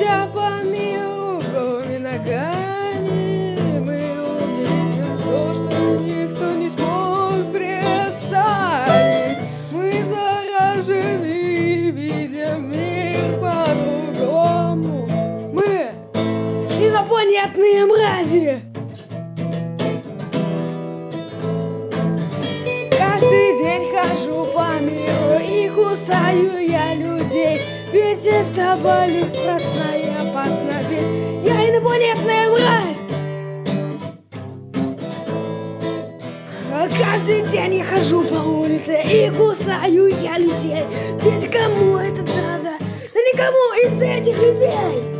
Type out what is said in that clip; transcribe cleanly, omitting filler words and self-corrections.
Ходя по миру голыми ногами, мы увидим то, что никто не смог представить. Мы заражены, видим мир по-другому. Мы инопланетные мрази. Каждый день хожу по миру и кусаю я людей. Ведь это болит страшно и опасно, ведь я инопланетная мразь. Каждый день я хожу по улице и кусаю я людей. Ведь кому это надо? Да никому из этих людей.